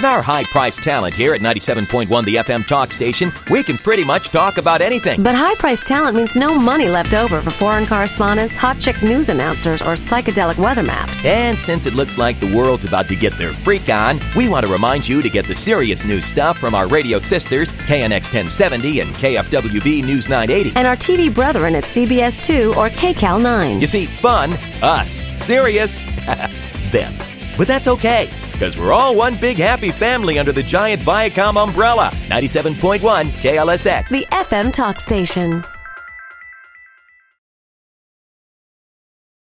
With our high-priced talent here at 97.1 The FM Talk Station, we can pretty much talk about anything. But high-priced talent means no money left over for foreign correspondents, hot chick news announcers, or psychedelic weather maps. And since it looks like the world's about to get their freak on, we want to remind you to get the serious news stuff from our radio sisters, KNX 1070 and KFWB News 980. And our TV brethren at CBS 2 or KCAL 9. You see, fun, us. Serious, them. But that's okay, because we're all one big happy family under the giant Viacom umbrella. 97.1 KLSX. The FM Talk Station.